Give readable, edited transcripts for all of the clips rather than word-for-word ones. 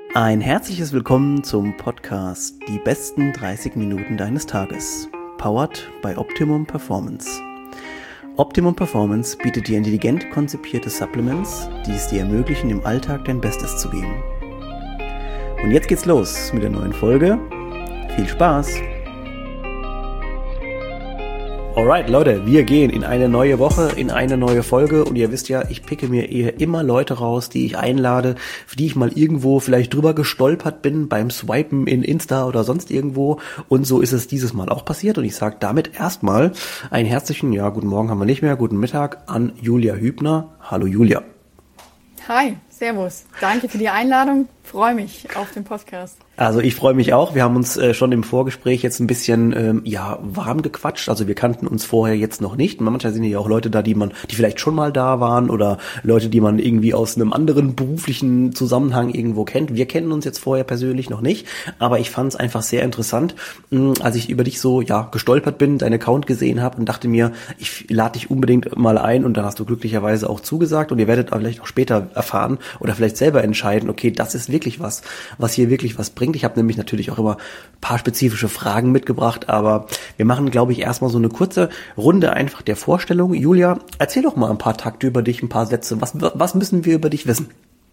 Ein herzliches Willkommen zum Podcast Die besten 30 Minuten deines Tages, powered by Optimum Performance. Optimum Performance bietet dir intelligent konzipierte Supplements, die es dir ermöglichen, im Alltag dein Bestes zu geben. Und jetzt geht's los mit der neuen Folge. Viel Spaß! Alright, Leute, wir gehen in eine neue Woche, in eine neue Folge und ihr wisst ja, ich picke mir immer Leute raus, die ich einlade, für die ich mal irgendwo vielleicht drüber gestolpert bin beim Swipen in Insta oder sonst irgendwo und so ist es dieses Mal auch passiert und ich sage damit erstmal einen herzlichen, guten Morgen haben wir nicht mehr, guten Mittag an Julia Hübner. Hallo Julia. Hi, servus. Danke für die Einladung. Freue mich auf den Podcast. Also ich freue mich auch. Wir haben uns schon im Vorgespräch jetzt ein bisschen warm gequatscht. Also wir kannten uns vorher jetzt noch nicht. Manchmal sind ja auch Leute da, die vielleicht schon mal da waren oder Leute, die man irgendwie aus einem anderen beruflichen Zusammenhang irgendwo kennt. Wir kennen uns jetzt vorher persönlich noch nicht, aber ich fand es einfach sehr interessant, als ich über dich so gestolpert bin, deinen Account gesehen habe und dachte mir, ich lade dich unbedingt mal ein und dann hast du glücklicherweise auch zugesagt und ihr werdet vielleicht auch später erfahren oder vielleicht selber entscheiden, okay, das ist wirklich was hier wirklich was bringt. Ich habe nämlich natürlich auch immer ein paar spezifische Fragen mitgebracht, aber wir machen, glaube ich, erstmal so eine kurze Runde einfach der Vorstellung. Julia, erzähl doch mal ein paar Takte über dich, ein paar Sätze. Was müssen wir über dich wissen?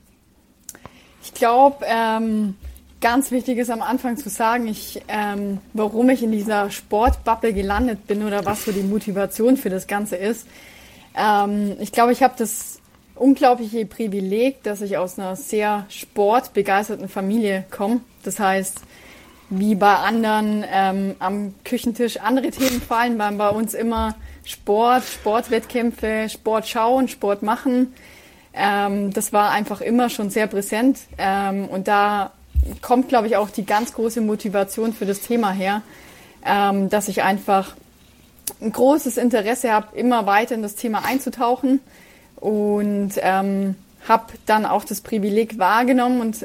Ich glaube, ganz wichtig ist am Anfang zu sagen, warum ich in dieser Sportbubble gelandet bin oder was so die Motivation für das Ganze ist. Ich glaube, ich habe das unglaubliche Privileg, dass ich aus einer sehr sportbegeisterten Familie komme. Das heißt, wie bei anderen am Küchentisch andere Themen fallen, waren bei uns immer Sport, Sportwettkämpfe, Sport schauen, Sport machen. Das war einfach immer schon sehr präsent. Und da kommt, glaube ich, auch die ganz große Motivation für das Thema her, dass ich einfach ein großes Interesse habe, immer weiter in das Thema einzutauchen. Und habe dann auch das Privileg wahrgenommen und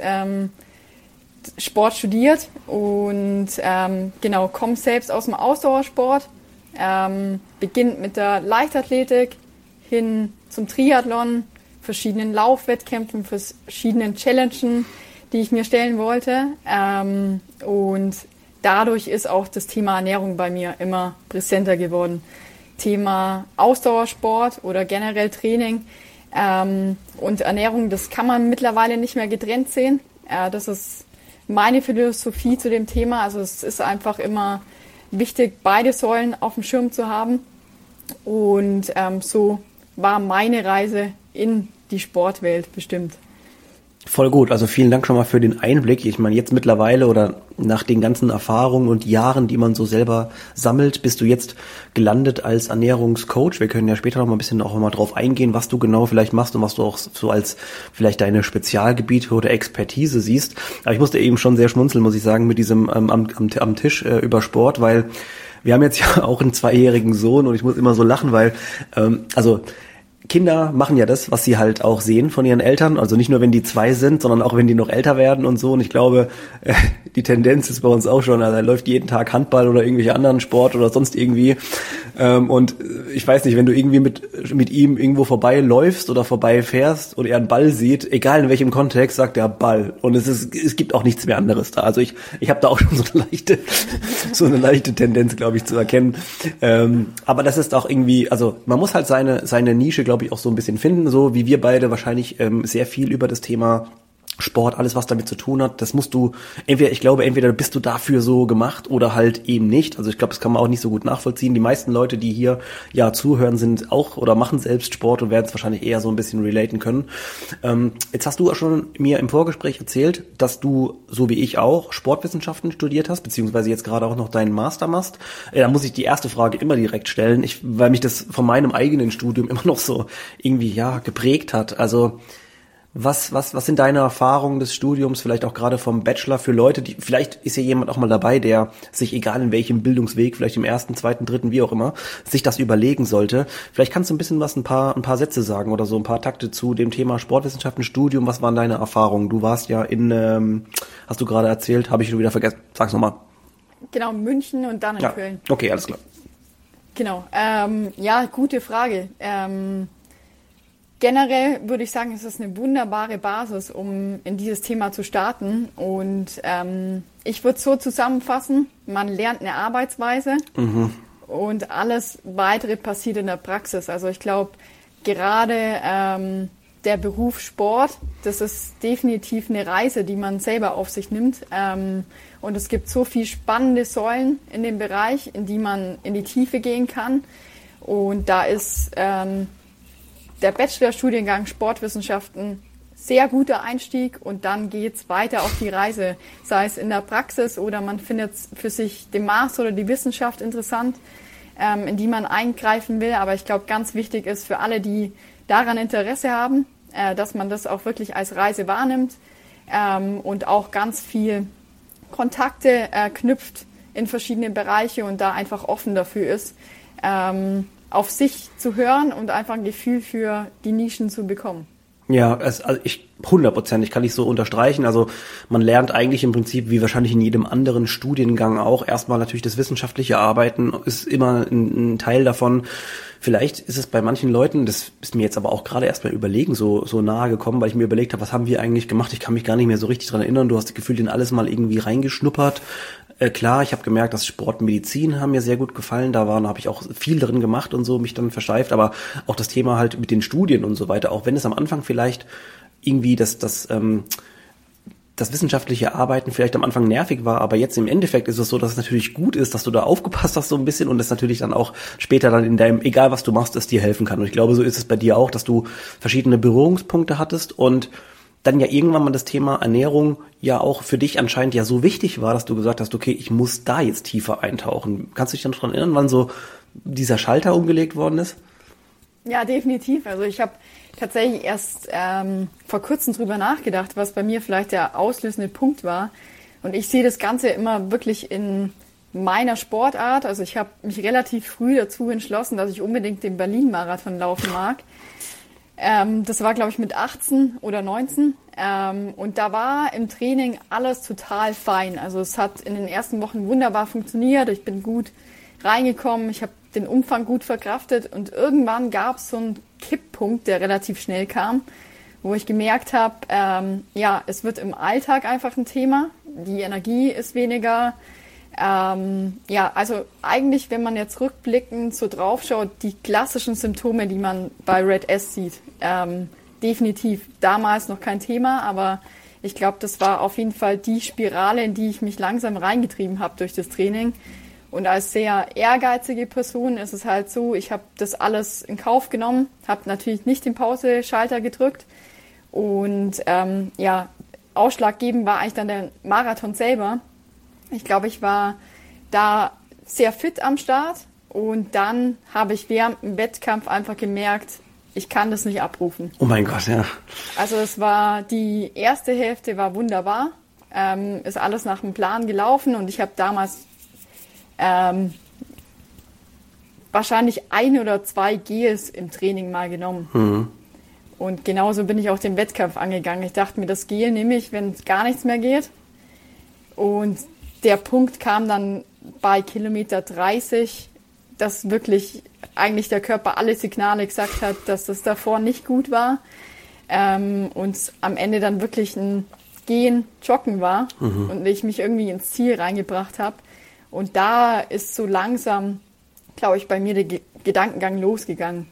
Sport studiert und komme selbst aus dem Ausdauersport, beginnt mit der Leichtathletik hin zum Triathlon, verschiedenen Laufwettkämpfen, verschiedenen Challenges, die ich mir stellen wollte und dadurch ist auch das Thema Ernährung bei mir immer präsenter geworden. Thema Ausdauersport oder generell Training und Ernährung, das kann man mittlerweile nicht mehr getrennt sehen. Das ist meine Philosophie zu dem Thema. Also es ist einfach immer wichtig, beide Säulen auf dem Schirm zu haben. Und so war meine Reise in die Sportwelt bestimmt. Voll gut, also vielen Dank schon mal für den Einblick. Ich meine, jetzt mittlerweile oder nach den ganzen Erfahrungen und Jahren, die man so selber sammelt, bist du jetzt gelandet als Ernährungscoach. Wir können ja später noch mal ein bisschen auch mal drauf eingehen, was du genau vielleicht machst und was du auch so als vielleicht deine Spezialgebiete oder Expertise siehst. Aber ich musste eben schon sehr schmunzeln, muss ich sagen, mit diesem am Tisch über Sport, weil wir haben jetzt ja auch einen 2-jährigen Sohn und ich muss immer so lachen, weil Kinder machen ja das, was sie halt auch sehen von ihren Eltern, also nicht nur, wenn die 2 sind, sondern auch, wenn die noch älter werden und so. Und ich glaube, die Tendenz ist bei uns auch schon, also er läuft jeden Tag Handball oder irgendwelche anderen Sport oder sonst irgendwie. Und ich weiß nicht, wenn du irgendwie mit ihm irgendwo vorbeiläufst oder vorbeifährst und er einen Ball sieht, egal in welchem Kontext, sagt er Ball. Und es gibt auch nichts mehr anderes da. Also ich habe da auch schon so eine leichte Tendenz, glaube ich, zu erkennen. Aber das ist auch irgendwie, also man muss halt seine Nische, glaube ich, auch so ein bisschen finden, so wie wir beide wahrscheinlich sehr viel über das Thema Sport, alles was damit zu tun hat, das musst du, entweder bist du dafür so gemacht oder halt eben nicht. Also ich glaube, das kann man auch nicht so gut nachvollziehen. Die meisten Leute, die hier zuhören, sind auch oder machen selbst Sport und werden es wahrscheinlich eher so ein bisschen relaten können. Jetzt hast du auch schon mir im Vorgespräch erzählt, dass du, so wie ich auch, Sportwissenschaften studiert hast, beziehungsweise jetzt gerade auch noch deinen Master machst. Da muss ich die erste Frage immer direkt stellen, weil mich das von meinem eigenen Studium immer noch so irgendwie geprägt hat. Also Was sind deine Erfahrungen des Studiums, vielleicht auch gerade vom Bachelor für Leute, die, vielleicht ist ja jemand auch mal dabei, der sich, egal in welchem Bildungsweg, vielleicht im 1., 2., 3., wie auch immer, sich das überlegen sollte. Vielleicht kannst du ein paar Sätze sagen oder so ein paar Takte zu dem Thema Sportwissenschaften, Studium. Was waren deine Erfahrungen? Du warst ja hast du gerade erzählt, habe ich schon wieder vergessen. Sag's nochmal. Genau, München und dann in Köln. Okay, alles klar. Genau, gute Frage. Generell würde ich sagen, es ist eine wunderbare Basis, um in dieses Thema zu starten. Und ich würde es so zusammenfassen, man lernt eine Arbeitsweise und alles Weitere passiert in der Praxis. Also ich glaube, gerade der Beruf Sport, das ist definitiv eine Reise, die man selber auf sich nimmt. Und es gibt so viele spannende Säulen in dem Bereich, in die man in die Tiefe gehen kann. Und da ist der Bachelorstudiengang Sportwissenschaften sehr guter Einstieg und dann geht's weiter auf die Reise, sei es in der Praxis oder man findet für sich den Master oder die Wissenschaft interessant, in die man eingreifen will. Aber ich glaube, ganz wichtig ist für alle, die daran Interesse haben, dass man das auch wirklich als Reise wahrnimmt und auch ganz viel Kontakte knüpft in verschiedene Bereiche und da einfach offen dafür ist, auf sich zu hören und einfach ein Gefühl für die Nischen zu bekommen. Ja, also ich 100%, kann ich so unterstreichen. Also man lernt eigentlich im Prinzip, wie wahrscheinlich in jedem anderen Studiengang auch, erstmal natürlich das wissenschaftliche Arbeiten ist immer ein Teil davon. Vielleicht ist es bei manchen Leuten, das ist mir jetzt aber auch gerade erst mal überlegen, so nahe gekommen, weil ich mir überlegt habe, was haben wir eigentlich gemacht? Ich kann mich gar nicht mehr so richtig dran erinnern. Du hast das Gefühl, in alles mal irgendwie reingeschnuppert. Klar, ich habe gemerkt, dass Sport und Medizin haben mir sehr gut gefallen. Da habe ich auch viel drin gemacht und so, mich dann versteift. Aber auch das Thema halt mit den Studien und so weiter, auch wenn es am Anfang vielleicht irgendwie das wissenschaftliche Arbeiten vielleicht am Anfang nervig war, aber jetzt im Endeffekt ist es so, dass es natürlich gut ist, dass du da aufgepasst hast so ein bisschen und es natürlich dann auch später dann in deinem, egal was du machst, es dir helfen kann. Und ich glaube, so ist es bei dir auch, dass du verschiedene Berührungspunkte hattest und dann ja irgendwann mal das Thema Ernährung ja auch für dich anscheinend ja so wichtig war, dass du gesagt hast, okay, ich muss da jetzt tiefer eintauchen. Kannst du dich dann daran erinnern, wann so dieser Schalter umgelegt worden ist? Ja, definitiv. Also ich habe tatsächlich erst vor kurzem drüber nachgedacht, was bei mir vielleicht der auslösende Punkt war. Und ich sehe das Ganze immer wirklich in meiner Sportart. Also ich habe mich relativ früh dazu entschlossen, dass ich unbedingt den Berlin-Marathon laufen mag. Das war, glaube ich, mit 18 oder 19. Und da war im Training alles total fein. Also es hat in den ersten Wochen wunderbar funktioniert. Ich bin gut reingekommen. Ich habe den Umfang gut verkraftet. Und irgendwann gab es so einen Kipppunkt, der relativ schnell kam, wo ich gemerkt habe, es wird im Alltag einfach ein Thema. Die Energie ist weniger. Also eigentlich, wenn man jetzt rückblickend so draufschaut, die klassischen Symptome, die man bei Red S sieht, definitiv damals noch kein Thema, aber ich glaube, das war auf jeden Fall die Spirale, in die ich mich langsam reingetrieben habe durch das Training. Und als sehr ehrgeizige Person ist es halt so, ich habe das alles in Kauf genommen, habe natürlich nicht den Pause-Schalter gedrückt und ausschlaggebend war eigentlich dann der Marathon selber. Ich glaube, ich war da sehr fit am Start und dann habe ich während dem Wettkampf einfach gemerkt, ich kann das nicht abrufen. Oh mein Gott, ja. Also die erste Hälfte war wunderbar, ist alles nach dem Plan gelaufen und ich habe damals wahrscheinlich 1 oder 2 Gels im Training mal genommen. Mhm. Und genauso bin ich auch den Wettkampf angegangen. Ich dachte mir, das Gel nehme ich, wenn es gar nichts mehr geht. Und der Punkt kam dann bei Kilometer 30, dass wirklich eigentlich der Körper alle Signale gesagt hat, dass das davor nicht gut war. Und am Ende dann wirklich ein Gehen, Joggen war und ich mich irgendwie ins Ziel reingebracht habe. Und da ist so langsam, glaube ich, bei mir der Gedankengang losgegangen,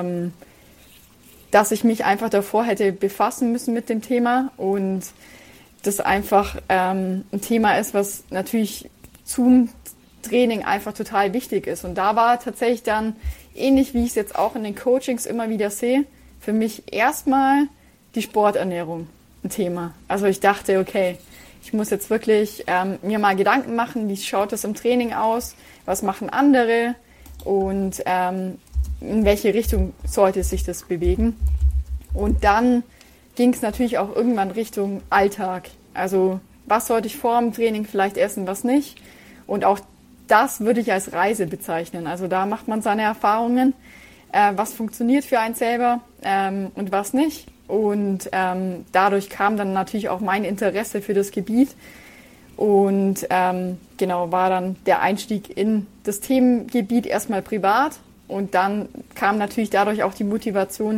dass ich mich einfach davor hätte befassen müssen mit dem Thema und das einfach ein Thema ist, was natürlich zum Training einfach total wichtig ist. Und da war tatsächlich dann, ähnlich wie ich es jetzt auch in den Coachings immer wieder sehe, für mich erstmal die Sporternährung ein Thema. Also ich dachte, okay, ich muss jetzt wirklich mir mal Gedanken machen, wie schaut das im Training aus, was machen andere und in welche Richtung sollte sich das bewegen. Und dann ging es natürlich auch irgendwann Richtung Alltag. Also was sollte ich vor dem Training vielleicht essen, was nicht. Und auch das würde ich als Reise bezeichnen. Also da macht man seine Erfahrungen, was funktioniert für einen selber und was nicht. Und dadurch kam dann natürlich auch mein Interesse für das Gebiet. Und war dann der Einstieg in das Themengebiet erstmal privat. Und dann kam natürlich dadurch auch die Motivation,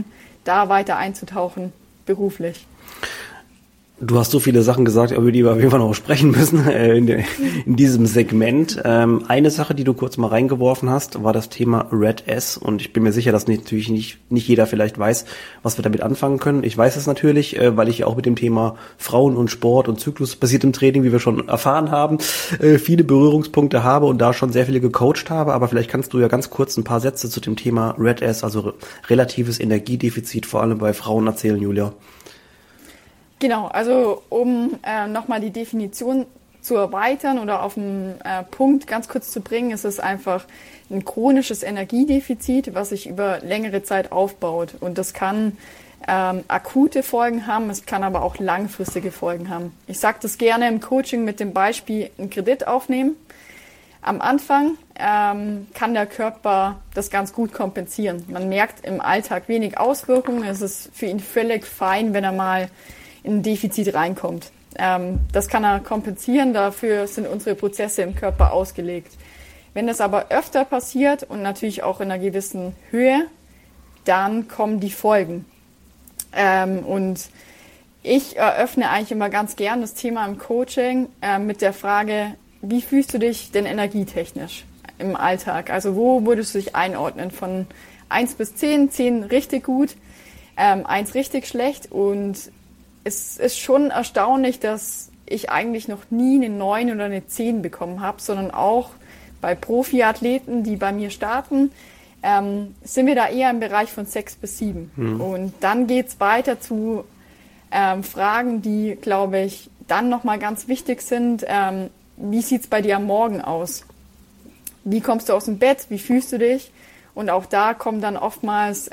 da weiter einzutauchen, beruflich. Du hast so viele Sachen gesagt, über die wir auf jeden Fall noch sprechen müssen in diesem Segment. Eine Sache, die du kurz mal reingeworfen hast, war das Thema Red S. Und ich bin mir sicher, dass natürlich nicht jeder vielleicht weiß, was wir damit anfangen können. Ich weiß es natürlich, weil ich ja auch mit dem Thema Frauen und Sport und zyklusbasiertem Training, wie wir schon erfahren haben, viele Berührungspunkte habe und da schon sehr viele gecoacht habe. Aber vielleicht kannst du ja ganz kurz ein paar Sätze zu dem Thema Red S, also relatives Energiedefizit, vor allem bei Frauen erzählen, Julia. Genau, also um nochmal die Definition zu erweitern oder auf den Punkt ganz kurz zu bringen, ist es einfach ein chronisches Energiedefizit, was sich über längere Zeit aufbaut. Und das kann akute Folgen haben, es kann aber auch langfristige Folgen haben. Ich sage das gerne im Coaching mit dem Beispiel, einen Kredit aufnehmen. Am Anfang kann der Körper das ganz gut kompensieren. Man merkt im Alltag wenig Auswirkungen. Es ist für ihn völlig fein, wenn er mal in ein Defizit reinkommt. Das kann er kompensieren, dafür sind unsere Prozesse im Körper ausgelegt. Wenn das aber öfter passiert und natürlich auch in einer gewissen Höhe, dann kommen die Folgen. Und ich eröffne eigentlich immer ganz gern das Thema im Coaching mit der Frage, wie fühlst du dich denn energietechnisch im Alltag? Also wo würdest du dich einordnen? Von 1 bis 10, 10 richtig gut, 1 richtig schlecht, und es ist schon erstaunlich, dass ich eigentlich noch nie eine 9 oder eine 10 bekommen habe, sondern auch bei Profiathleten, die bei mir starten, sind wir da eher im Bereich von 6 bis 7. Mhm. Und dann geht's weiter zu Fragen, die, glaube ich, dann nochmal ganz wichtig sind. Wie sieht's bei dir am Morgen aus? Wie kommst du aus dem Bett? Wie fühlst du dich? Und auch da kommen dann oftmals,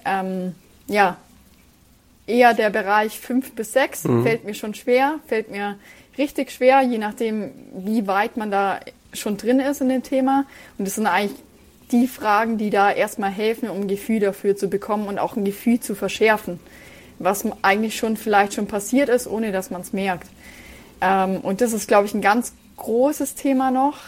eher der Bereich 5 bis 6, fällt mir schon schwer, fällt mir richtig schwer, je nachdem, wie weit man da schon drin ist in dem Thema. Und das sind eigentlich die Fragen, die da erstmal helfen, um ein Gefühl dafür zu bekommen und auch ein Gefühl zu verschärfen, was eigentlich schon vielleicht schon passiert ist, ohne dass man es merkt. Und das ist, glaube ich, ein ganz großes Thema noch.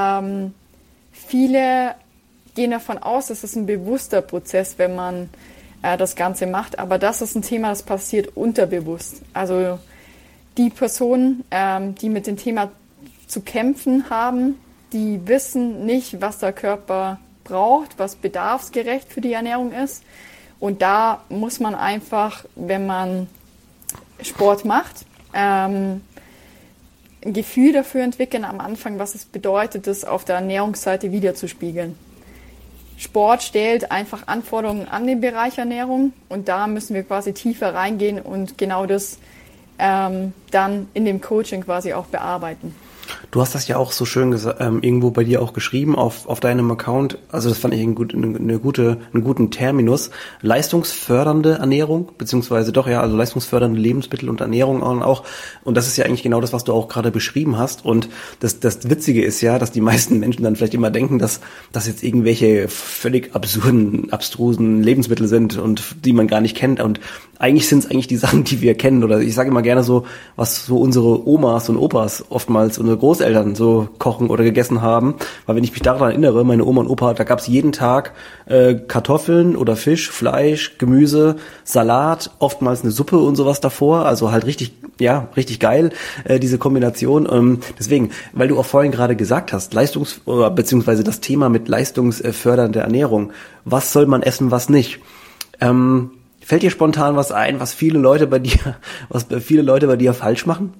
Viele gehen davon aus, dass es ein bewusster Prozess, wenn man das Ganze macht. Aber das ist ein Thema, das passiert unterbewusst. Also die Personen, die mit dem Thema zu kämpfen haben, die wissen nicht, was der Körper braucht, was bedarfsgerecht für die Ernährung ist. Und da muss man einfach, wenn man Sport macht, ein Gefühl dafür entwickeln am Anfang, was es bedeutet, das auf der Ernährungsseite wiederzuspiegeln. Sport stellt einfach Anforderungen an den Bereich Ernährung und da müssen wir quasi tiefer reingehen und genau das dann in dem Coaching quasi auch bearbeiten. Du hast das ja auch so schön irgendwo bei dir auch geschrieben auf deinem Account. Also das fand ich einen guten Terminus. Leistungsfördernde Ernährung, beziehungsweise also leistungsfördernde Lebensmittel und Ernährung auch. Und das ist ja eigentlich genau das, was du auch gerade beschrieben hast. Und das Witzige ist ja, dass die meisten Menschen dann vielleicht immer denken, dass das jetzt irgendwelche völlig abstrusen Lebensmittel sind und die man gar nicht kennt. Und eigentlich sind es eigentlich die Sachen, die wir kennen. Oder ich sage immer gerne so, was so unsere Omas und Opas oftmals, unsere Großeltern so kochen oder gegessen haben. Weil wenn ich mich daran erinnere, meine Oma und Opa, da gab es jeden Tag Kartoffeln oder Fisch, Fleisch, Gemüse, Salat, oftmals eine Suppe und sowas davor. Also halt richtig geil, diese Kombination. Deswegen, weil du auch vorhin gerade gesagt hast, beziehungsweise das Thema mit leistungsfördernder Ernährung. Was soll man essen, was nicht? Fällt dir spontan was ein, was viele Leute bei dir falsch machen?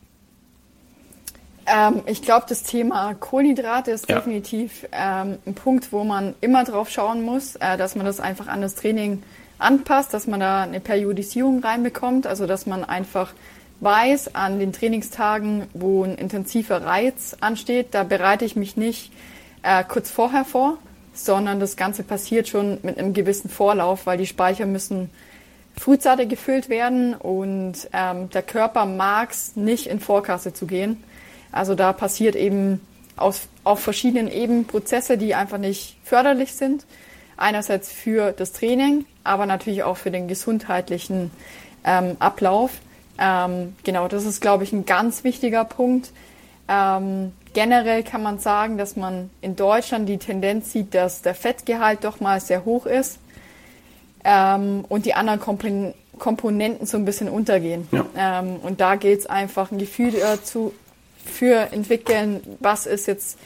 Ich glaube, das Thema Kohlenhydrate ist definitiv ein Punkt, wo man immer drauf schauen muss, dass man das einfach an das Training anpasst, dass man da eine Periodisierung reinbekommt, also dass man einfach weiß, an den Trainingstagen, wo ein intensiver Reiz ansteht, da bereite ich mich nicht kurz vorher vor, sondern das Ganze passiert schon mit einem gewissen Vorlauf, weil die Speicher müssen frühzeitig gefüllt werden und der Körper mag es nicht in Vorkasse zu gehen. Also da passiert eben auf verschiedenen Ebenen Prozesse, die einfach nicht förderlich sind. Einerseits für das Training, aber natürlich auch für den gesundheitlichen Ablauf. Genau, das ist, glaube ich, ein ganz wichtiger Punkt. Generell kann man sagen, dass man in Deutschland die Tendenz sieht, dass der Fettgehalt doch mal sehr hoch ist. und die anderen Komponenten so ein bisschen untergehen. Ja. Und da geht es einfach ein Gefühl für entwickeln, was ist jetzt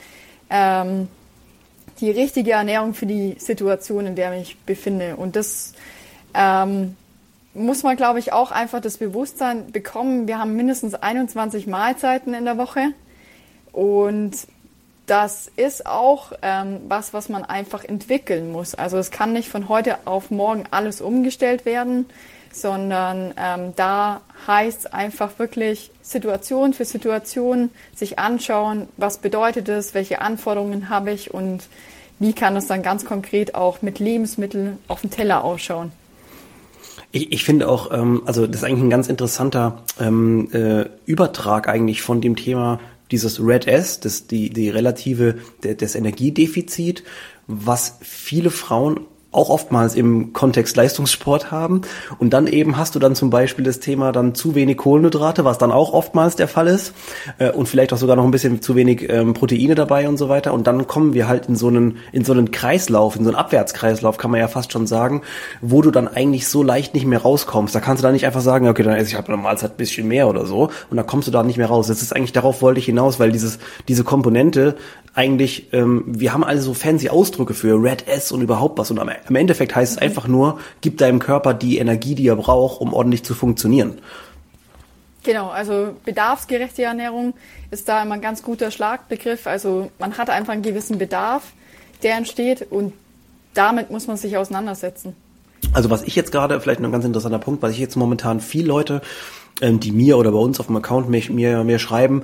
die richtige Ernährung für die Situation, in der ich mich befinde. Und das muss man, glaube ich, auch einfach das Bewusstsein bekommen. Wir haben mindestens 21 Mahlzeiten in der Woche. Und das ist auch was man einfach entwickeln muss. Also es kann nicht von heute auf morgen alles umgestellt werden, sondern da heißt es einfach wirklich Situation für Situation sich anschauen, was bedeutet es, welche Anforderungen habe ich und wie kann es dann ganz konkret auch mit Lebensmitteln auf dem Teller ausschauen. Ich finde auch, also das ist eigentlich ein ganz interessanter Übertrag eigentlich von dem Thema dieses Red S, die relative, das Energiedefizit, was viele Frauen auch oftmals im Kontext Leistungssport haben. Und dann eben hast du dann zum Beispiel das Thema dann zu wenig Kohlenhydrate, was dann auch oftmals der Fall ist. Und vielleicht auch sogar noch ein bisschen zu wenig Proteine dabei und so weiter. Und dann kommen wir halt in so einen Kreislauf, in so einen Abwärtskreislauf, kann man ja fast schon sagen, wo du dann eigentlich so leicht nicht mehr rauskommst. Da kannst du dann nicht einfach sagen, okay, dann esse ich halt normalerweise ein bisschen mehr oder so. Und dann kommst du da nicht mehr raus. Das ist eigentlich, darauf wollte ich hinaus, weil diese Komponente eigentlich, wir haben alle so fancy Ausdrücke für Red S und überhaupt was. Und am Endeffekt heißt es einfach nur, gib deinem Körper die Energie, die er braucht, um ordentlich zu funktionieren. Genau, also bedarfsgerechte Ernährung ist da immer ein ganz guter Schlagbegriff. Also man hat einfach einen gewissen Bedarf, der entsteht und damit muss man sich auseinandersetzen. Also was ich jetzt gerade, vielleicht noch ein ganz interessanter Punkt, was ich jetzt momentan viele Leute, die mir oder bei uns auf dem Account mir schreiben,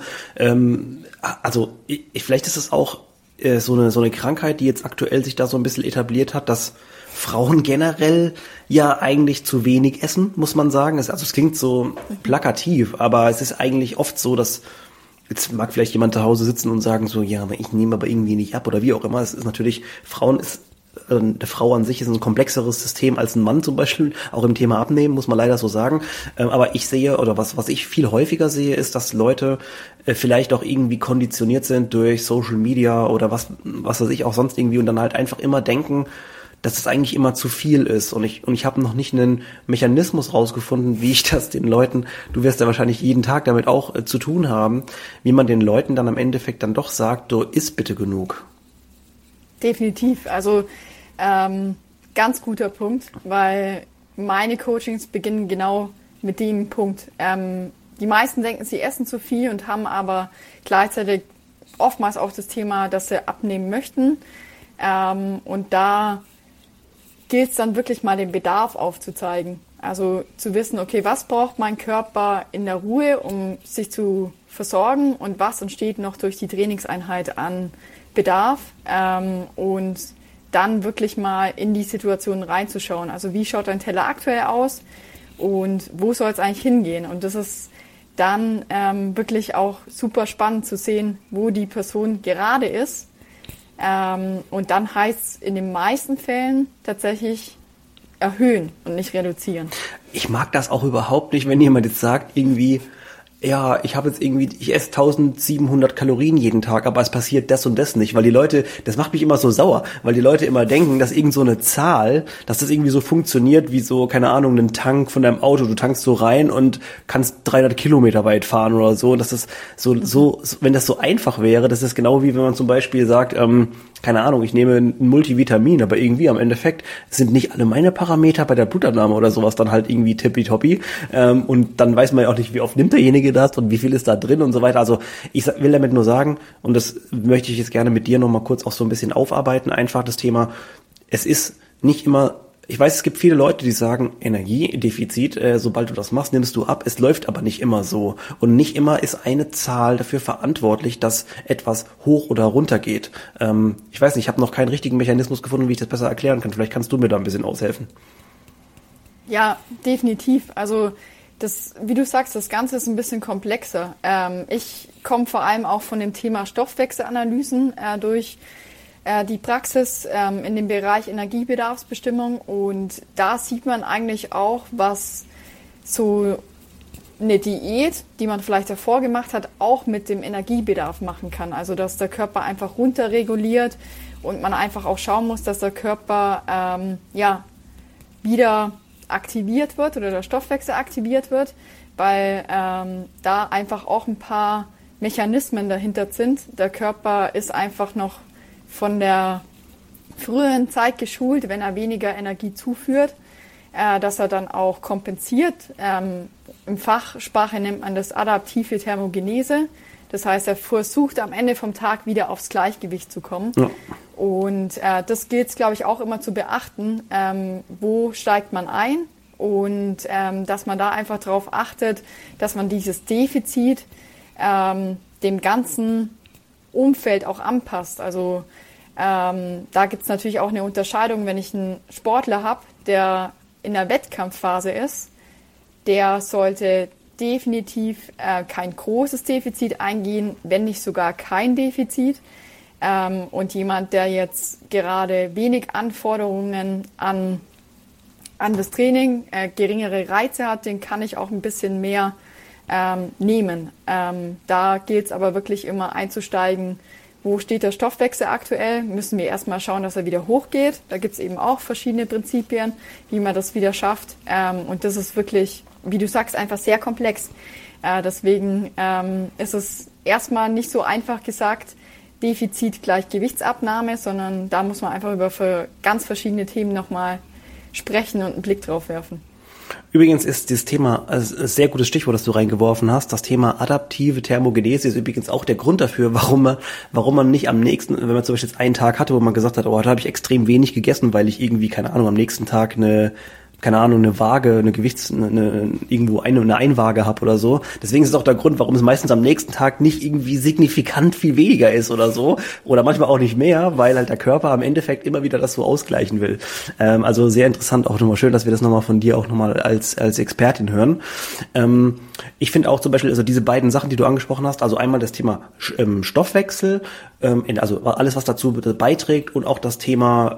also vielleicht ist es auch so eine Krankheit, die jetzt aktuell sich da so ein bisschen etabliert hat, dass Frauen generell ja eigentlich zu wenig essen, muss man sagen. Also es klingt so plakativ, aber es ist eigentlich oft so, dass jetzt mag vielleicht jemand zu Hause sitzen und sagen so, ja, aber ich nehme aber irgendwie nicht ab oder wie auch immer. Es ist natürlich, eine Frau an sich ist ein komplexeres System als ein Mann zum Beispiel, auch im Thema Abnehmen, muss man leider so sagen. Aber ich sehe, oder was ich viel häufiger sehe, ist, dass Leute vielleicht auch irgendwie konditioniert sind durch Social Media oder was weiß ich auch sonst irgendwie und dann halt einfach immer denken, dass es eigentlich immer zu viel ist. Und ich habe noch nicht einen Mechanismus rausgefunden, wie ich das den Leuten, du wirst ja wahrscheinlich jeden Tag damit auch zu tun haben, wie man den Leuten dann am Endeffekt dann doch sagt, du isst bitte genug. Definitiv. Also ganz guter Punkt, weil meine Coachings beginnen genau mit dem Punkt. Die meisten denken, sie essen zu viel und haben aber gleichzeitig oftmals auch das Thema, dass sie abnehmen möchten. Und da gilt es dann wirklich mal den Bedarf aufzuzeigen. Also zu wissen, okay, was braucht mein Körper in der Ruhe, um sich zu versorgen und was entsteht noch durch die Trainingseinheit an Bedarf und dann wirklich mal in die Situation reinzuschauen. Also wie schaut dein Teller aktuell aus und wo soll es eigentlich hingehen? Und das ist dann wirklich auch super spannend zu sehen, wo die Person gerade ist. Und dann heißt es in den meisten Fällen tatsächlich erhöhen und nicht reduzieren. Ich mag das auch überhaupt nicht, wenn jemand jetzt sagt, irgendwie, ja, ich esse 1700 Kalorien jeden Tag, aber es passiert das und das nicht, weil die Leute, das macht mich immer so sauer, weil die Leute immer denken, dass irgend so eine Zahl, dass das irgendwie so funktioniert wie so, keine Ahnung, ein Tank von deinem Auto, du tankst so rein und kannst 300 Kilometer weit fahren oder so, dass das so, wenn das so einfach wäre, das ist genau wie wenn man zum Beispiel sagt, keine Ahnung, ich nehme ein Multivitamin, aber irgendwie am Endeffekt sind nicht alle meine Parameter bei der Blutannahme oder sowas dann halt irgendwie tippitoppi. Und dann weiß man ja auch nicht, wie oft nimmt derjenige das und wie viel ist da drin und so weiter. Also ich will damit nur sagen, und das möchte ich jetzt gerne mit dir nochmal kurz auch so ein bisschen aufarbeiten, einfach das Thema, es ist nicht immer, ich weiß, es gibt viele Leute, die sagen, Energiedefizit, sobald du das machst, nimmst du ab. Es läuft aber nicht immer so. Und nicht immer ist eine Zahl dafür verantwortlich, dass etwas hoch oder runter geht. Ich weiß nicht, ich habe noch keinen richtigen Mechanismus gefunden, wie ich das besser erklären kann. Vielleicht kannst du mir da ein bisschen aushelfen. Ja, definitiv. Also das, wie du sagst, das Ganze ist ein bisschen komplexer. Ich komme vor allem auch von dem Thema Stoffwechselanalysen durch die Praxis in dem Bereich Energiebedarfsbestimmung und da sieht man eigentlich auch, was so eine Diät, die man vielleicht davor gemacht hat, auch mit dem Energiebedarf machen kann. Also dass der Körper einfach runterreguliert und man einfach auch schauen muss, dass der Körper wieder aktiviert wird oder der Stoffwechsel aktiviert wird, weil da einfach auch ein paar Mechanismen dahinter sind. Der Körper ist einfach noch von der früheren Zeit geschult, wenn er weniger Energie zuführt, dass er dann auch kompensiert. Im Fachsprache nennt man das adaptive Thermogenese. Das heißt, er versucht am Ende vom Tag wieder aufs Gleichgewicht zu kommen. Ja. Und das gilt es, glaube ich, auch immer zu beachten. Wo steigt man ein? Und dass man da einfach darauf achtet, dass man dieses Defizit dem ganzen Umfeld auch anpasst. Also da gibt es natürlich auch eine Unterscheidung, wenn ich einen Sportler habe, der in der Wettkampfphase ist, der sollte definitiv kein großes Defizit eingehen, wenn nicht sogar kein Defizit. Und jemand, der jetzt gerade wenig Anforderungen an das Training, geringere Reize hat, den kann ich auch ein bisschen mehr nehmen. Da gilt es aber wirklich immer einzusteigen, wo steht der Stoffwechsel aktuell? Müssen wir erstmal schauen, dass er wieder hochgeht. Da gibt es eben auch verschiedene Prinzipien, wie man das wieder schafft. Und das ist wirklich, wie du sagst, einfach sehr komplex. Deswegen ist es erstmal nicht so einfach gesagt, Defizit gleich Gewichtsabnahme, sondern da muss man einfach über ganz verschiedene Themen nochmal sprechen und einen Blick drauf werfen. Übrigens ist dieses Thema, also ein sehr gutes Stichwort, das du reingeworfen hast, das Thema adaptive Thermogenese ist übrigens auch der Grund dafür, warum man nicht am nächsten, wenn man zum Beispiel jetzt einen Tag hatte, wo man gesagt hat, oh, da habe ich extrem wenig gegessen, weil ich irgendwie, keine Ahnung, am nächsten Tag eine Waage, irgendwo eine Einwaage habe oder so. Deswegen ist es auch der Grund, warum es meistens am nächsten Tag nicht irgendwie signifikant viel weniger ist oder so. Oder manchmal auch nicht mehr, weil halt der Körper am Endeffekt immer wieder das so ausgleichen will. Also sehr interessant, auch nochmal schön, dass wir das nochmal von dir auch nochmal als Expertin hören. Ich finde auch zum Beispiel, also diese beiden Sachen, die du angesprochen hast, also einmal das Thema Stoffwechsel, also alles, was dazu beiträgt, und auch das Thema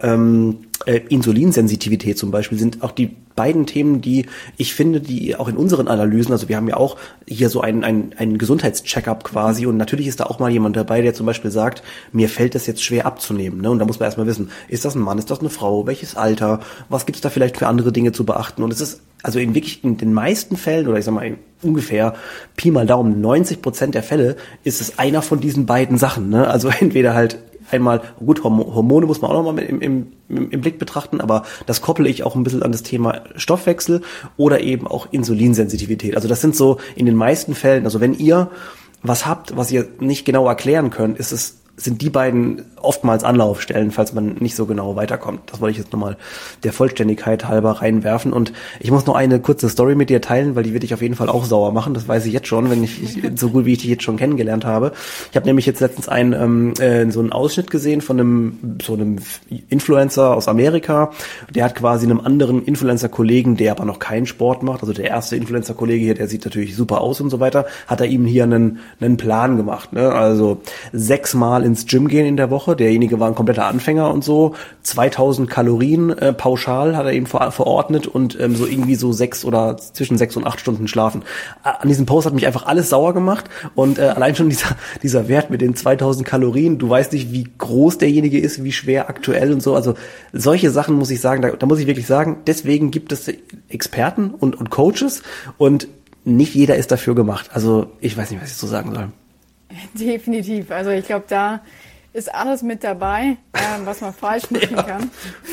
Insulinsensitivität zum Beispiel, sind auch die beiden Themen, die ich finde, die auch in unseren Analysen, also wir haben ja auch hier so einen Gesundheitscheckup quasi, und natürlich ist da auch mal jemand dabei, der zum Beispiel sagt, mir fällt das jetzt schwer abzunehmen, ne? Und da muss man erstmal wissen, ist das ein Mann, ist das eine Frau, welches Alter, was gibt es da vielleicht für andere Dinge zu beachten? Und es ist also in den meisten Fällen, oder ich sag mal ungefähr Pi mal Daumen, 90% der Fälle ist es einer von diesen beiden Sachen, ne? Also entweder halt einmal, gut, Hormone muss man auch nochmal im Blick betrachten, aber das koppel ich auch ein bisschen an das Thema Stoffwechsel oder eben auch Insulinsensitivität. Also das sind so in den meisten Fällen, also wenn ihr was habt, was ihr nicht genau erklären könnt, sind die beiden oftmals Anlaufstellen, falls man nicht so genau weiterkommt. Das wollte ich jetzt nochmal der Vollständigkeit halber reinwerfen. Und ich muss noch eine kurze Story mit dir teilen, weil die wird dich auf jeden Fall auch sauer machen. Das weiß ich jetzt schon, so gut wie ich dich jetzt schon kennengelernt habe. Ich habe nämlich jetzt letztens so einen Ausschnitt gesehen von so einem Influencer aus Amerika. Der hat quasi einem anderen Influencer-Kollegen, der aber noch keinen Sport macht, also der erste Influencer-Kollege hier, der sieht natürlich super aus und so weiter, hat er ihm hier einen Plan gemacht, ne? Also 6-mal ins Gym gehen in der Woche. Derjenige war ein kompletter Anfänger und so. 2000 Kalorien pauschal hat er ihm verordnet und so irgendwie so zwischen 6 und 8 Stunden schlafen. An diesem Post hat mich einfach alles sauer gemacht, und allein schon dieser Wert mit den 2000 Kalorien, du weißt nicht, wie groß derjenige ist, wie schwer aktuell und so. Also solche Sachen muss ich sagen, da muss ich wirklich sagen, deswegen gibt es Experten und Coaches, und nicht jeder ist dafür gemacht. Also ich weiß nicht, was ich so sagen soll. Definitiv. Also ich glaube, da ist alles mit dabei, was man falsch machen kann.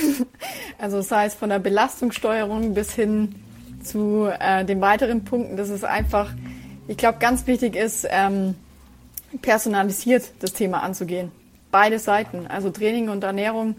Also sei es von der Belastungssteuerung bis hin zu den weiteren Punkten. Das ist einfach, ich glaube, ganz wichtig ist, personalisiert das Thema anzugehen. Beide Seiten, also Training und Ernährung,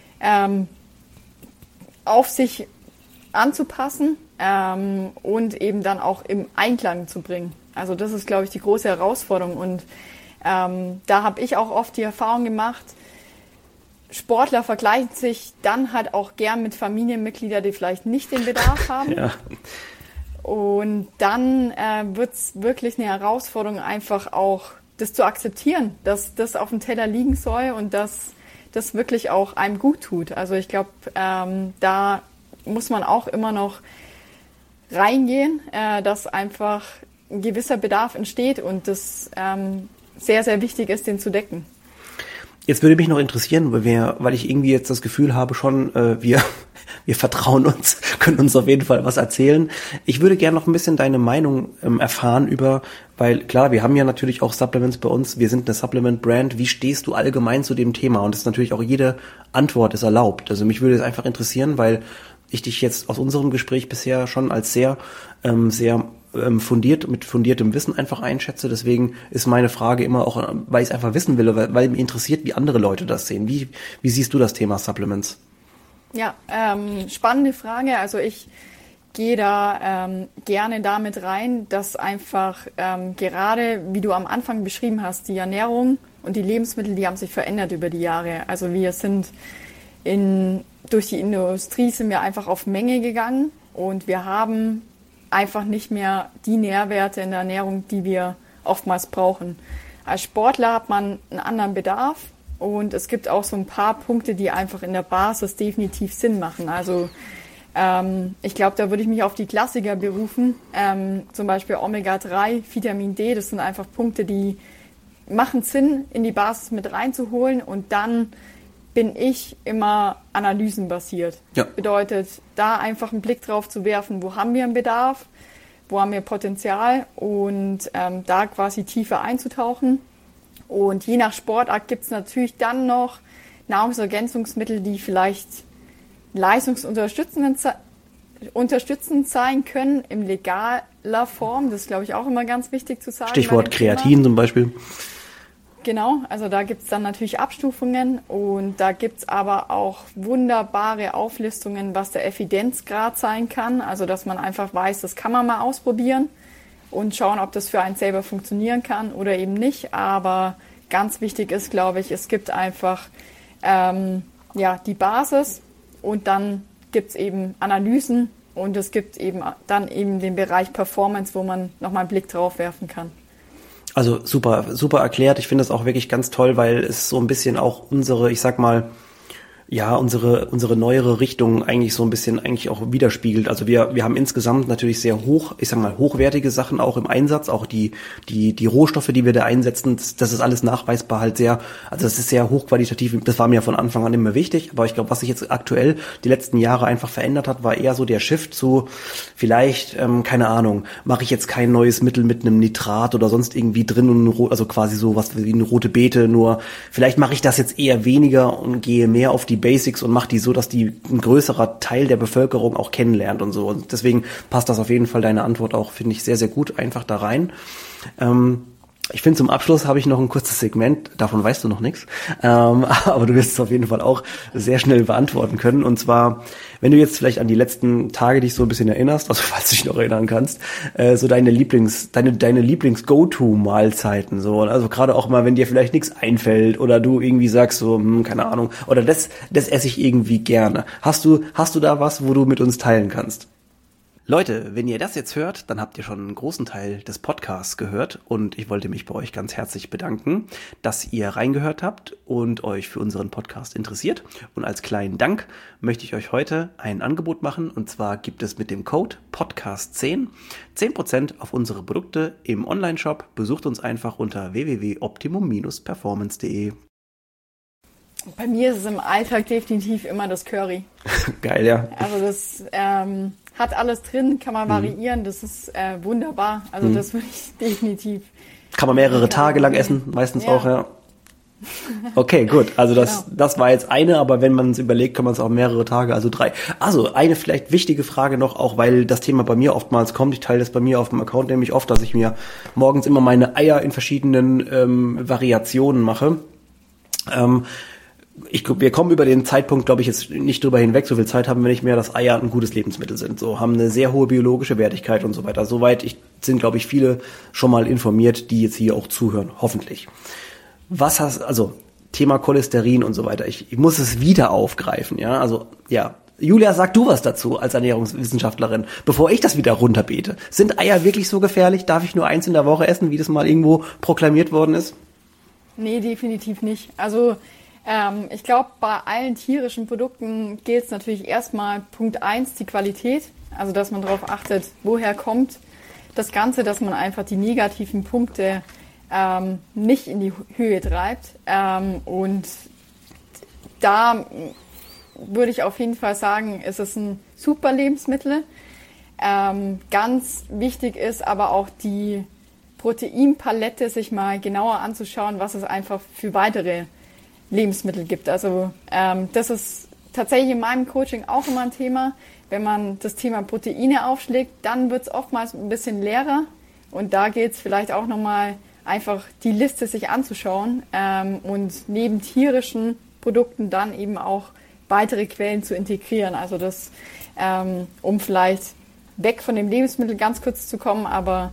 auf sich anzupassen und eben dann auch im Einklang zu bringen. Also das ist, glaube ich, die große Herausforderung, und da habe ich auch oft die Erfahrung gemacht, Sportler vergleichen sich dann halt auch gern mit Familienmitgliedern, die vielleicht nicht den Bedarf haben. Ja. Und dann wird es wirklich eine Herausforderung, einfach auch das zu akzeptieren, dass das auf dem Teller liegen soll und dass das wirklich auch einem gut tut. Also ich glaube, da muss man auch immer noch reingehen, dass einfach ein gewisser Bedarf entsteht und das sehr, sehr wichtig ist, den zu decken. Jetzt würde mich noch interessieren, weil ich irgendwie jetzt das Gefühl habe schon, wir vertrauen uns, können uns auf jeden Fall was erzählen. Ich würde gerne noch ein bisschen deine Meinung erfahren weil klar, wir haben ja natürlich auch Supplements bei uns, wir sind eine Supplement-Brand. Wie stehst du allgemein zu dem Thema? Und das ist natürlich auch jede Antwort ist erlaubt. Also mich würde es einfach interessieren, weil ich dich jetzt aus unserem Gespräch bisher schon als sehr fundiert, mit fundiertem Wissen einfach einschätze. Deswegen ist meine Frage immer auch, weil ich es einfach wissen will, weil mich interessiert, wie andere Leute das sehen. Wie siehst du das Thema Supplements? Ja, spannende Frage. Also ich gehe da gerne damit rein, dass einfach gerade, wie du am Anfang beschrieben hast, die Ernährung und die Lebensmittel, die haben sich verändert über die Jahre. Also wir sind durch die Industrie sind wir einfach auf Menge gegangen und wir haben einfach nicht mehr die Nährwerte in der Ernährung, die wir oftmals brauchen. Als Sportler hat man einen anderen Bedarf und es gibt auch so ein paar Punkte, die einfach in der Basis definitiv Sinn machen. Also ich glaube, da würde ich mich auf die Klassiker berufen, zum Beispiel Omega-3, Vitamin D, das sind einfach Punkte, die machen Sinn, in die Basis mit reinzuholen und dann bin ich immer analysenbasiert. Ja. Bedeutet, da einfach einen Blick drauf zu werfen, wo haben wir einen Bedarf, wo haben wir Potenzial und da quasi tiefer einzutauchen. Und je nach Sportart gibt es natürlich dann noch Nahrungsergänzungsmittel, die vielleicht leistungsunterstützend sein können in legaler Form. Das ist, glaube ich, auch immer ganz wichtig zu sagen. Stichwort Kreatin zum Beispiel. Genau, also da gibt's dann natürlich Abstufungen und da gibt's aber auch wunderbare Auflistungen, was der Evidenzgrad sein kann. Also dass man einfach weiß, das kann man mal ausprobieren und schauen, ob das für einen selber funktionieren kann oder eben nicht. Aber ganz wichtig ist, glaube ich, es gibt einfach die Basis und dann gibt's eben Analysen und es gibt eben dann eben den Bereich Performance, wo man nochmal einen Blick drauf werfen kann. Also super, super erklärt. Ich finde das auch wirklich ganz toll, weil es so ein bisschen auch unsere neuere Richtung eigentlich so ein bisschen eigentlich auch widerspiegelt. Also wir haben insgesamt natürlich sehr hochwertige Sachen auch im Einsatz, auch die Rohstoffe, die wir da einsetzen, das ist alles nachweisbar halt das ist sehr hochqualitativ. Das war mir von Anfang an immer wichtig, aber ich glaube, was sich jetzt aktuell die letzten Jahre einfach verändert hat, war eher so der Shift zu vielleicht, keine Ahnung, mache ich jetzt kein neues Mittel mit einem Nitrat oder sonst irgendwie drin, also quasi so was wie eine rote Beete, nur vielleicht mache ich das jetzt eher weniger und gehe mehr auf die Basics und macht die so, dass die ein größerer Teil der Bevölkerung auch kennenlernt und so. Und deswegen passt das auf jeden Fall, deine Antwort auch, finde ich, sehr, sehr gut einfach da rein. Ich finde, zum Abschluss habe ich noch ein kurzes Segment, davon weißt du noch nichts, aber du wirst es auf jeden Fall auch sehr schnell beantworten können. Und zwar, wenn du jetzt vielleicht an die letzten Tage dich so ein bisschen erinnerst, also falls du dich noch erinnern kannst, so deine Lieblings-Go-To-Mahlzeiten, so, also gerade auch mal, wenn dir vielleicht nichts einfällt oder du irgendwie sagst so, keine Ahnung, oder das esse ich irgendwie gerne. Hast du da was, wo du mit uns teilen kannst? Leute, wenn ihr das jetzt hört, dann habt ihr schon einen großen Teil des Podcasts gehört und ich wollte mich bei euch ganz herzlich bedanken, dass ihr reingehört habt und euch für unseren Podcast interessiert. Und als kleinen Dank möchte ich euch heute ein Angebot machen und zwar gibt es mit dem Code Podcast10 10% auf unsere Produkte im Onlineshop. Besucht uns einfach unter www.optimum-performance.de. Bei mir ist es im Alltag definitiv immer das Curry. Geil, ja. Also das hat alles drin, kann man variieren, das ist wunderbar. Also das würde ich definitiv. Kann man mehrere Tage lang essen, meistens auch, ja. Okay, gut. Also das war jetzt eine, aber wenn man es überlegt, kann man es auch mehrere Tage, also 3. Also eine vielleicht wichtige Frage noch, auch weil das Thema bei mir oftmals kommt. Ich teile das bei mir auf dem Account nämlich oft, dass ich mir morgens immer meine Eier in verschiedenen Variationen mache. Wir kommen über den Zeitpunkt, glaube ich, jetzt nicht drüber hinweg. So viel Zeit haben wir nicht mehr, dass Eier ein gutes Lebensmittel sind. So, haben eine sehr hohe biologische Wertigkeit und so weiter. Soweit sind, glaube ich, viele schon mal informiert, die jetzt hier auch zuhören. Hoffentlich. Also Thema Cholesterin und so weiter. Ich muss es wieder aufgreifen, ja. Also, ja. Julia, sag du was dazu als Ernährungswissenschaftlerin, bevor ich das wieder runterbete. Sind Eier wirklich so gefährlich? Darf ich nur eins in der Woche essen, wie das mal irgendwo proklamiert worden ist? Nee, definitiv nicht. Also, ich glaube, bei allen tierischen Produkten gilt es natürlich erstmal Punkt 1, die Qualität. Also, dass man darauf achtet, woher kommt das Ganze, dass man einfach die negativen Punkte nicht in die Höhe treibt. Und da würde ich auf jeden Fall sagen, es ist ein super Lebensmittel. Ganz wichtig ist aber auch die Proteinpalette sich mal genauer anzuschauen, was es einfach für weitere Lebensmittel gibt. Also das ist tatsächlich in meinem Coaching auch immer ein Thema. Wenn man das Thema Proteine aufschlägt, dann wird es oftmals ein bisschen leerer. Und da geht es vielleicht auch nochmal einfach die Liste sich anzuschauen und neben tierischen Produkten dann eben auch weitere Quellen zu integrieren. Also das, um vielleicht weg von dem Lebensmittel ganz kurz zu kommen, aber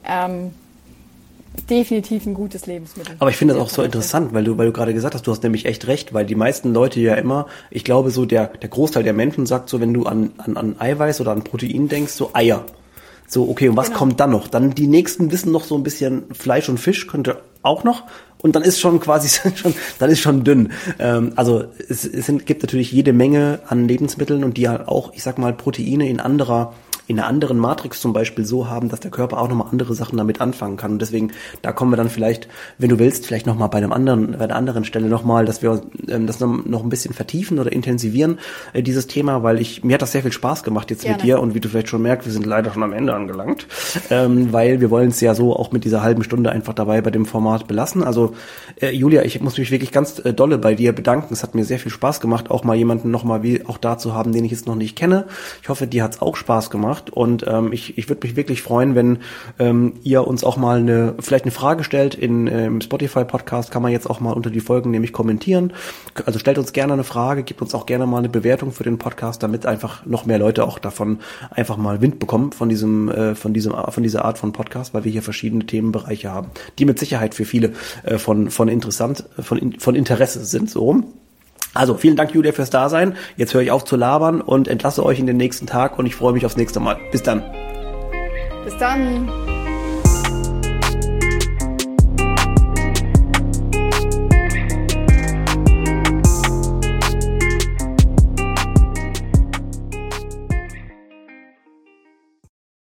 definitiv ein gutes Lebensmittel. Aber ich finde das auch so interessant, weil du gerade gesagt hast, du hast nämlich echt recht, weil die meisten Leute ja immer, ich glaube so der Großteil der Menschen sagt so, wenn du an Eiweiß oder an Protein denkst, so Eier. So, okay, und was kommt dann noch? Dann die nächsten wissen noch so ein bisschen Fleisch und Fisch könnte auch noch. Und dann ist schon quasi dann ist schon dünn. Also es gibt natürlich jede Menge an Lebensmitteln und die halt auch, ich sag mal, Proteine in einer anderen Matrix zum Beispiel so haben, dass der Körper auch nochmal andere Sachen damit anfangen kann. Und deswegen, da kommen wir dann vielleicht, wenn du willst, vielleicht nochmal bei einer anderen Stelle nochmal, dass wir das noch ein bisschen vertiefen oder intensivieren, dieses Thema, weil mir hat das sehr viel Spaß gemacht jetzt Gerne. Mit dir und wie du vielleicht schon merkst, wir sind leider schon am Ende angelangt, weil wir wollen es ja so auch mit dieser halben Stunde einfach dabei bei dem Format belassen. Also Julia, ich muss mich wirklich ganz dolle bei dir bedanken. Es hat mir sehr viel Spaß gemacht, auch mal jemanden nochmal wie auch da zu haben, den ich jetzt noch nicht kenne. Ich hoffe, dir hat's auch Spaß gemacht. Und ich würde mich wirklich freuen, wenn ihr uns auch mal vielleicht eine Frage stellt. Im Spotify-Podcast kann man jetzt auch mal unter die Folgen nämlich kommentieren. Also stellt uns gerne eine Frage, gebt uns auch gerne mal eine Bewertung für den Podcast, damit einfach noch mehr Leute auch davon einfach mal Wind bekommen von dieser Art von Podcast, weil wir hier verschiedene Themenbereiche haben, die mit Sicherheit für viele von Interesse sind, so rum. Also, vielen Dank, Julia, fürs Dasein. Jetzt höre ich auf zu labern und entlasse euch in den nächsten Tag und ich freue mich aufs nächste Mal. Bis dann. Bis dann.